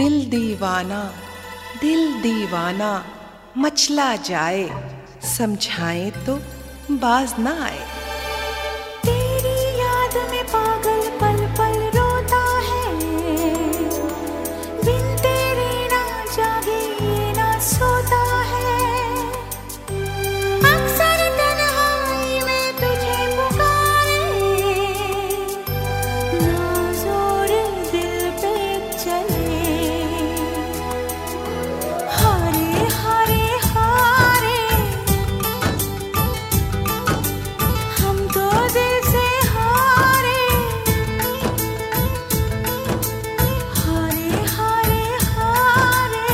दिल दीवाना मचला जाए, समझाएं तो बाज ना आए। तेरी याद में पागल पल पल रोता है, बिन तेरे ना जागे ये ना सोता है। अक्सर तन्हाई में तुझे पुकारे, ना जोर दिल पे चले। हारे हारे हारे हम तो दिल से हारे। हारे हारे हारे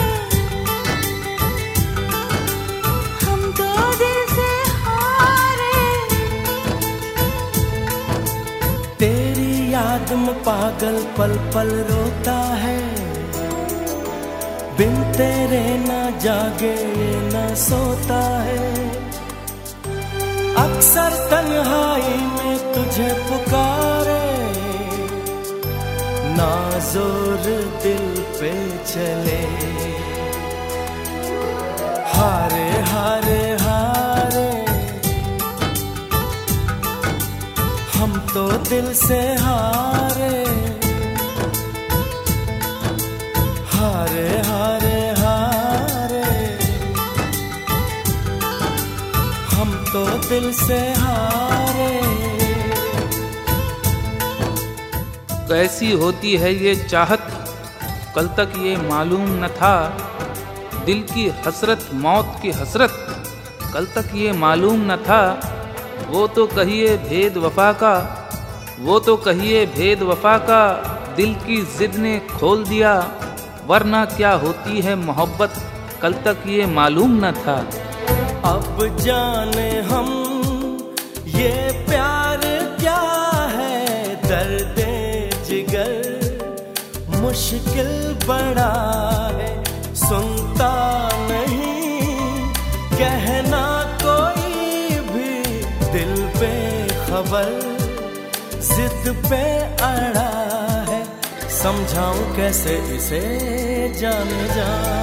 हम तो दिल से हारे। तेरी याद में पागल पल पल रोता है, बिन तेरे ना जागे ना सोता है। अक्सर तन्हाई में तुझे पुकारे, ना जोर दिल पे चले। हारे हारे हारे हम तो दिल से हारे। हारे हारे हारे हम तो दिल से हारे। कैसी होती है ये चाहत, कल तक ये मालूम न था। दिल की हसरत मौत की हसरत, कल तक ये मालूम न था। वो तो कहिए भेद वफा का, वो तो कहिए भेद वफा का, दिल की जिद ने खोल दिया। वरना क्या होती है मोहब्बत, कल तक ये मालूम न था। अब जाने हम ये प्यार क्या है, दर्द जिगर मुश्किल बड़ा है। सुनता नहीं कहना कोई भी, दिल पे खबर जिद पे अड़ा है। समझाऊं कैसे इसे जाने जा।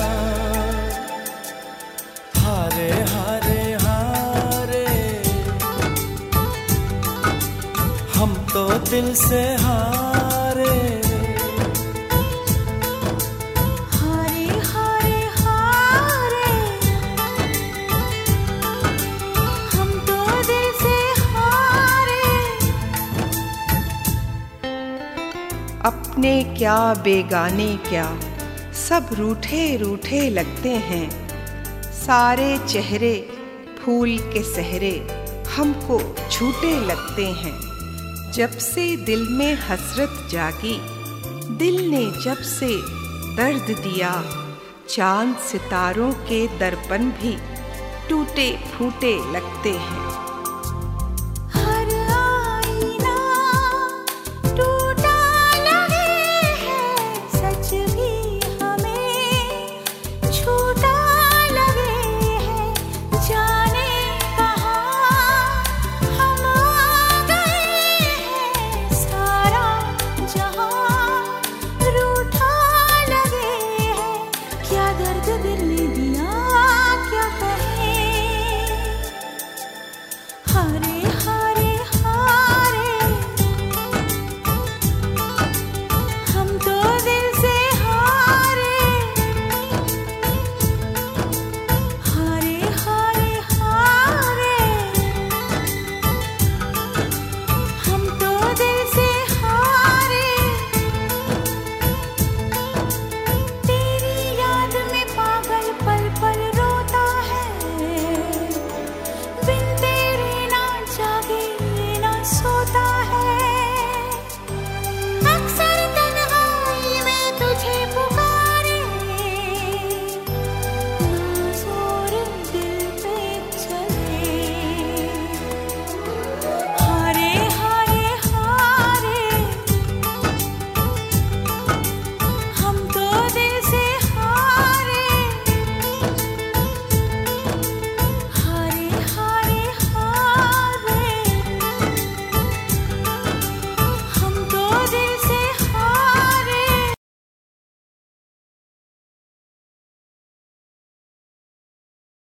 हारे हारे हारे हम तो दिल से हारे। हारे हारे हारे हम तो दिल से हारे। अपने क्या बेगाने क्या, सब रूठे रूठे लगते हैं। सारे चेहरे फूल के सहरे हमको झूठे लगते हैं। जब से दिल में हसरत जागी, दिल ने जब से दर्द दिया। चांद सितारों के दर्पण भी टूटे फूटे लगते हैं।